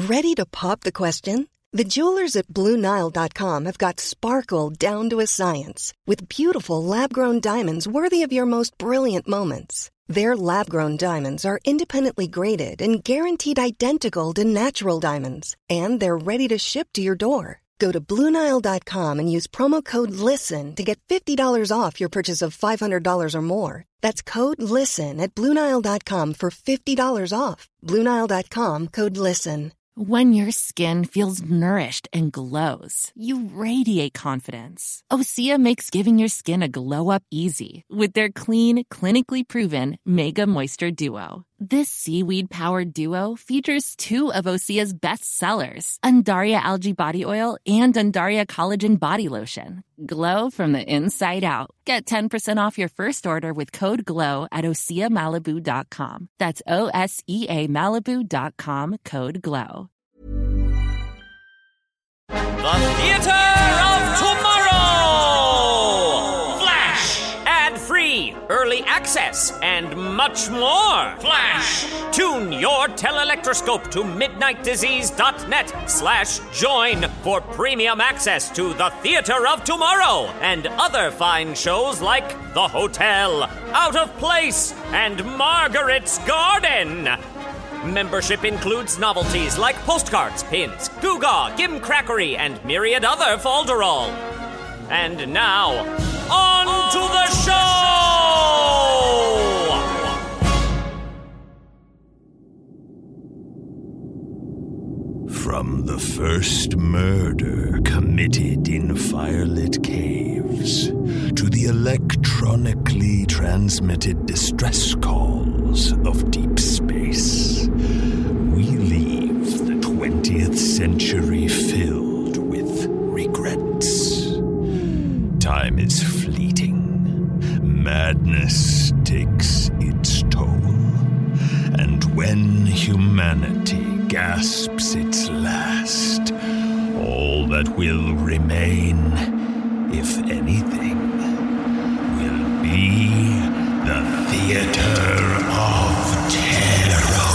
Ready to pop the question? The jewelers at BlueNile.com have got sparkle down to a science with beautiful lab-grown diamonds worthy of your most brilliant moments. Their lab-grown diamonds are independently graded and guaranteed identical to natural diamonds, and they're ready to ship to your door. Go to BlueNile.com and use promo code LISTEN to get $50 off your purchase of $500 or more. That's code LISTEN at BlueNile.com for $50 off. BlueNile.com, code LISTEN. When your skin feels nourished and glows, you radiate confidence. Osea makes giving your skin a glow-up easy with their clean, clinically proven Mega Moisture Duo. This seaweed-powered duo features two of Osea's best sellers, Undaria Algae Body Oil and Undaria Collagen Body Lotion. Glow from the inside out. Get 10% off your first order with code GLOW at OseaMalibu.com. That's OSEA Malibu.com, code GLOW. The Theater of Tomorrow! Flash! Ad-free, early access, and much more. Flash! Tune your telelectroscope to midnightdisease.net/join for premium access to The Theater of Tomorrow and other fine shows like The Hotel, Out of Place, and Margaret's Garden. Membership includes novelties like postcards, pins, Goo-Gaw, Gimcrackery, and myriad other folderol. And now, on to the show! From the first murder committed in firelit caves to the electronically transmitted distress calls of deep space, we leave the 20th century filled with regrets. Time is fleeting. Madness takes its toll. And when humanity gasps its last, all that will remain, if anything, will be the Theater of Terror.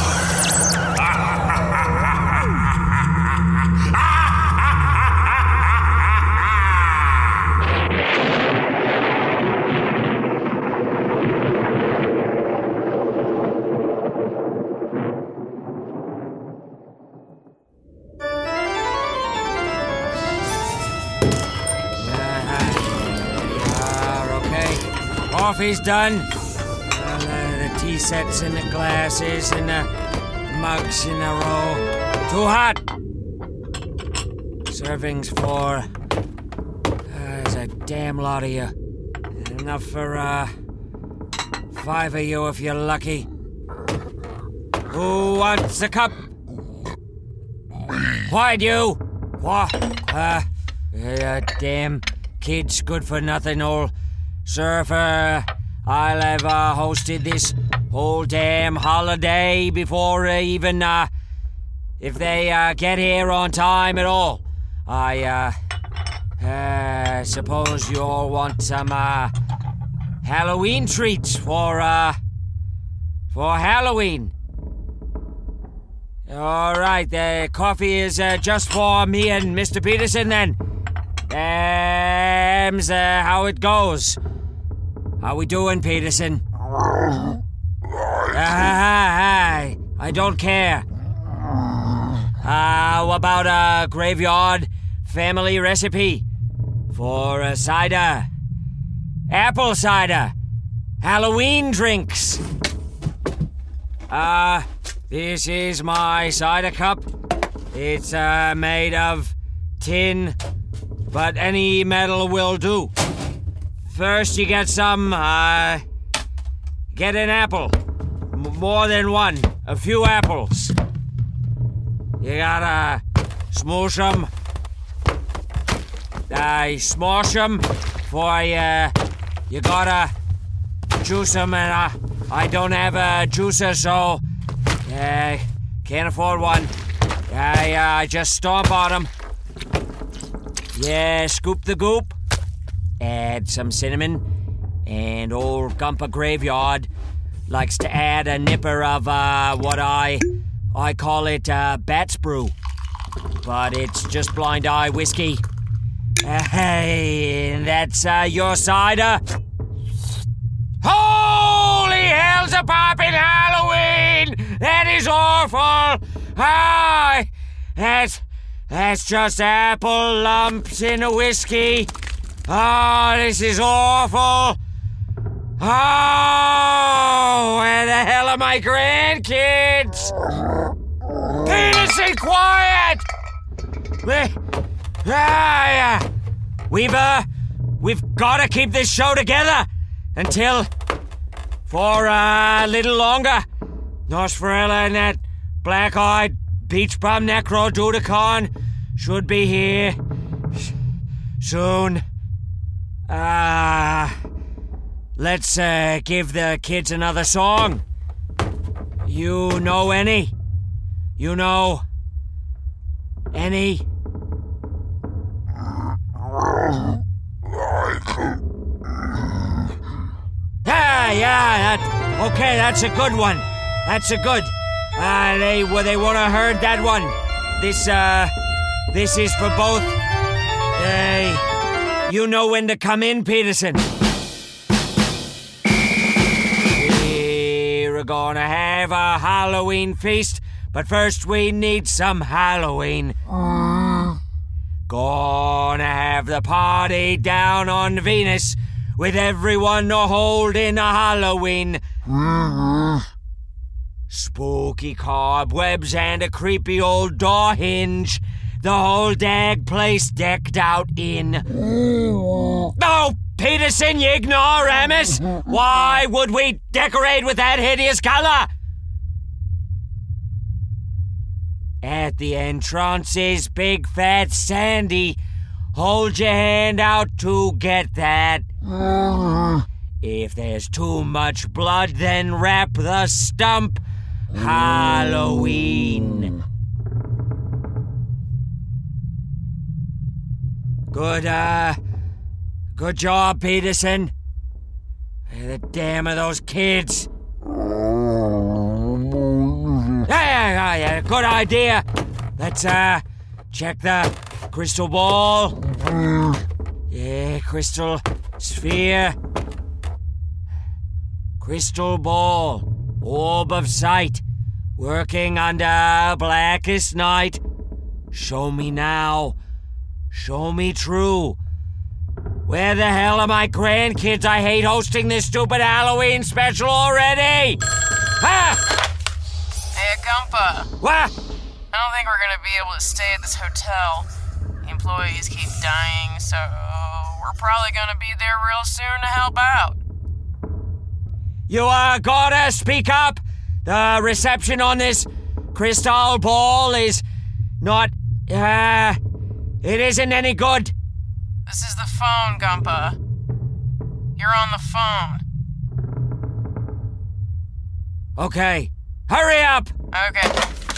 Coffee's done. The tea sets in the glasses and the mugs in a row. Too hot. Servings for... there's a damn lot of you. Enough for, 5 of you if you're lucky. Who wants a cup? Quiet, you! What? Damn kids, good for nothing, old... Sir, I'll have hosted this whole damn holiday before even, if they get here on time at all. I suppose you all want some Halloween treats for Halloween. All right, the coffee is just for me and Mr. Peterson then. Them's how it goes. How we doing, Peterson? I don't care. How about a graveyard family recipe for a cider? Apple cider. Halloween drinks. This is my cider cup. It's made of tin, but any metal will do. First, you get some, get an apple. More than one. A few apples. You gotta smoosh them. Smash them for you gotta juice them, and I don't have a juicer, so can't afford one. I just stomp on them. Yeah, scoop the goop. Add some cinnamon, and old Gumper Graveyard likes to add a nipper of what I I call it Bat's Brew. But it's just blind eye whiskey. Hey, that's your cider? Holy hell's a poppin' Halloween! That is awful! That's just apple lumps in a whiskey. This is awful. Where the hell are my grandkids? Peterson, quiet! We've got to keep this show together for a little longer. Nosferella and that black-eyed beach bum Necrodudicon should be here soon. Let's give the kids another song. You know any? You know any? Okay, that's a good one. That's a good. They would have heard that one. This is for both. You know when to come in, Peterson. We're gonna have a Halloween feast, but first we need some Halloween. Gonna have the party down on Venus with everyone holding a Halloween. Spooky cobwebs and a creepy old door hinge. The whole dag place decked out in. Oh, Peterson, you ignoramus! Why would we decorate with that hideous color? At the entrance is Big Fat Sandy. Hold your hand out to get that. If there's too much blood, then wrap the stump. Halloween. Good job, Peterson. The damn of those kids. Yeah, good idea. Let's, check the crystal ball. Yeah, crystal sphere. Crystal ball. Orb of sight. Working under blackest night. Show me now. Show me true. Where the hell are my grandkids? I hate hosting this stupid Halloween special already! Hey, Gumpa. What? I don't think we're gonna be able to stay at this hotel. The employees keep dying, so we're probably gonna be there real soon to help out. You gotta speak up. The reception on this crystal ball is not, it isn't any good. This is the phone, Gumpa. You're on the phone. Okay. Hurry up! Okay.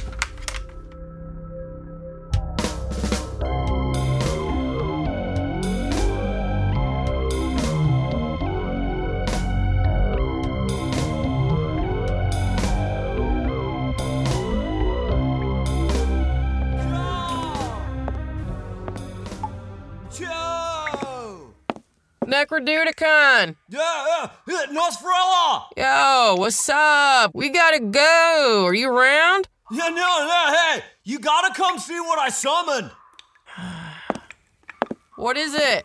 Necrodudicon! Yeah, Nosferella! Yo, what's up? We gotta go. Are you around? Yeah, no, hey, you gotta come see what I summoned. What is it?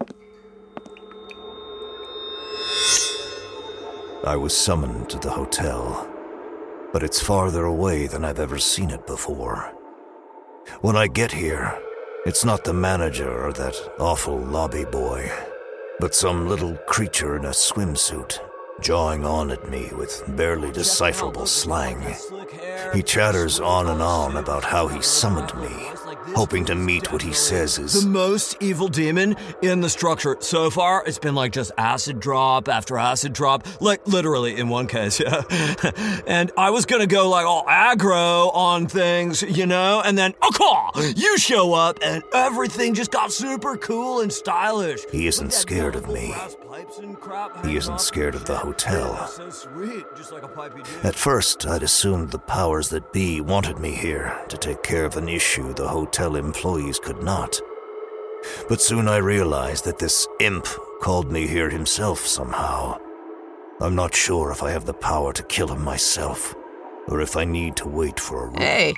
I was summoned to the hotel, but it's farther away than I've ever seen it before. When I get here, it's not the manager or that awful lobby boy, but some little creature in a swimsuit, jawing on at me with barely decipherable slang. He chatters on and on about how he summoned me, hoping to meet what he says is the most evil demon in the structure. So far, it's been like just acid drop after acid drop, like literally in one case, yeah. And I was gonna go like all aggro on things, you know, and then, you show up and everything just got super cool and stylish. He isn't scared of me. He isn't scared of the hotel. So sweet, just like a pipey dude. At first, I'd assumed the powers that be wanted me here to take care of an issue the hotel employees could not. But soon I realized that this imp called me here himself somehow. I'm not sure if I have the power to kill him myself, or if I need to wait for a room. Hey,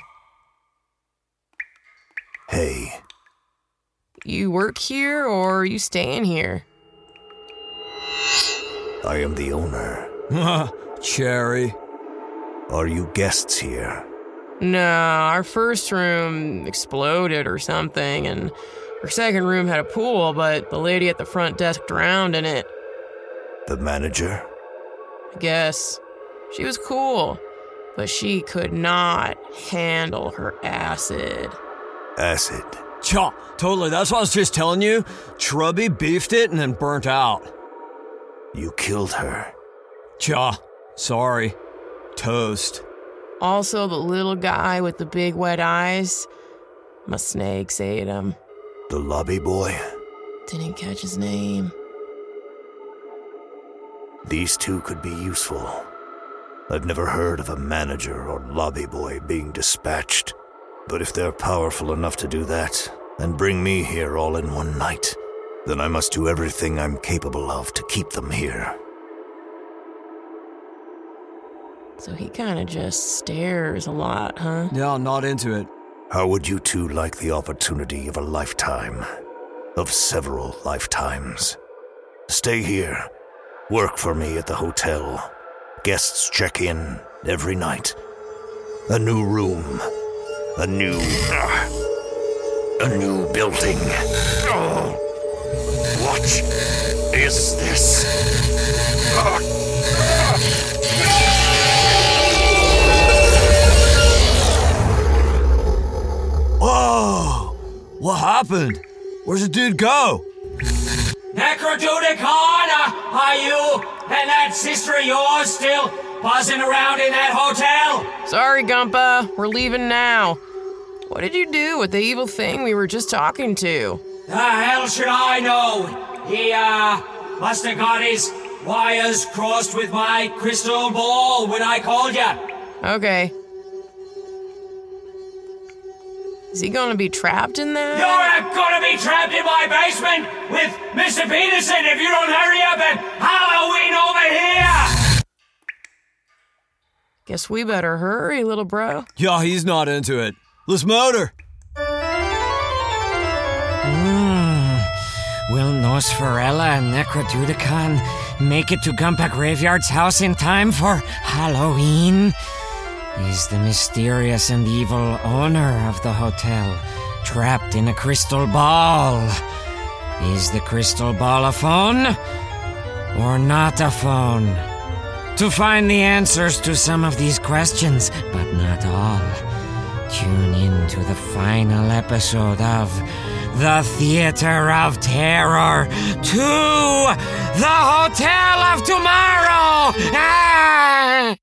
Hey, you work here or are you staying here? I am the owner. Cherry. Are you guests here? No, our first room exploded or something, and our second room had a pool, but the lady at the front desk drowned in it. The manager? I guess. She was cool, but she could not handle her acid. Acid. Cha, totally. That's what I was just telling you. Trubby beefed it and then burnt out. You killed her. Cha, sorry. Toast. Also, the little guy with the big wet eyes. My snakes ate him. The lobby boy? Didn't catch his name. These two could be useful. I've never heard of a manager or lobby boy being dispatched. But if they're powerful enough to do that, and bring me here all in one night, then I must do everything I'm capable of to keep them here. So he kind of just stares a lot, huh? Yeah, I'm not into it. How would you two like the opportunity of a lifetime? Of several lifetimes? Stay here. Work for me at the hotel. Guests check in every night. A new room. A new building. What is this? Whoa! What happened? Where's the dude go? Necrodudicon, are you and that sister of yours still buzzing around in that hotel? Sorry, Gumpa. We're leaving now. What did you do with the evil thing we were just talking to? The hell should I know? He, must have got his wires crossed with my crystal ball when I called ya. Okay. Is he gonna be trapped in there? You're gonna be trapped in my basement with Mr. Peterson if you don't hurry up and Halloween over here! Guess we better hurry, little bro. Yeah, he's not into it. Let's motor. Will Nosferella and Necrodudicon make it to Gumpa Graveyard's house in time for Halloween? Is the mysterious and evil owner of the hotel trapped in a crystal ball? Is the crystal ball a phone or not a phone? To find the answers to some of these questions, but not all, tune in to the final episode of The Theater of Terror 2, The Hotel of Tomorrow! Ah!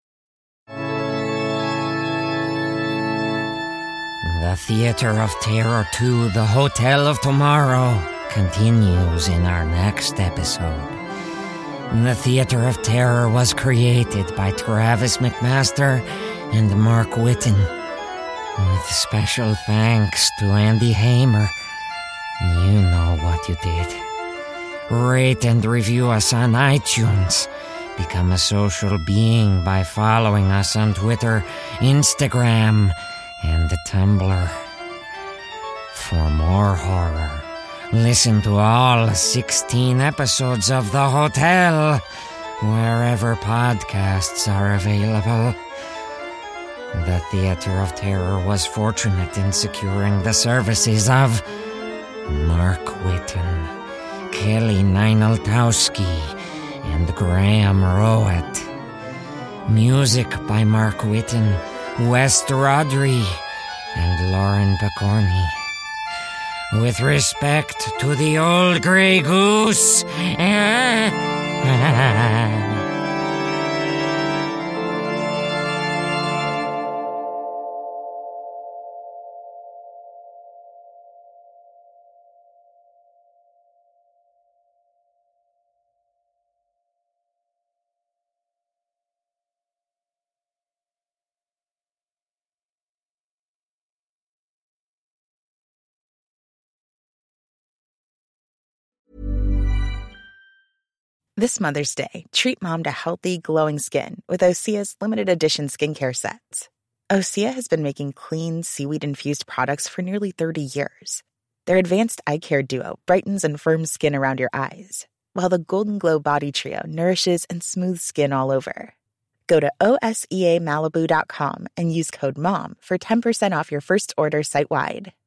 The Theater of Terror 2, The Hotel of Tomorrow continues in our next episode. The Theater of Terror was created by Travis McMaster and Mark Whitten, with special thanks to Andy Hamer. You know what you did. Rate and review us on iTunes. Become a social being by following us on Twitter, Instagram, and the Tumblr. For more horror, listen to all 16 episodes of The Hotel, wherever podcasts are available. The Theater of Terror was fortunate in securing the services of Mark Whitten, Kelly Nineltowski, and Graham Rowett. Music by Mark Whitten, West Rodri, and Lauren Picorni. With respect to the old gray goose. This Mother's Day, treat mom to healthy, glowing skin with Osea's limited edition skincare sets. Osea has been making clean, seaweed-infused products for nearly 30 years. Their advanced eye care duo brightens and firms skin around your eyes, while the Golden Glow Body Trio nourishes and smooths skin all over. Go to OSEAMalibu.com and use code MOM for 10% off your first order site-wide.